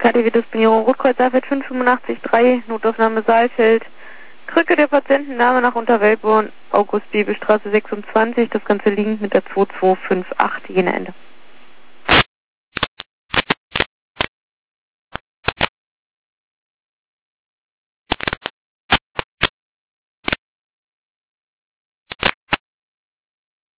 KTW-Disponierung Rotkreuz AFZ 585-3, Notaufnahme Saalfeld. Krücke der Patientenname nach Unterweltborn, August-Bebel-Straße 26, das Ganze liegend mit der 2258, Jena Ende.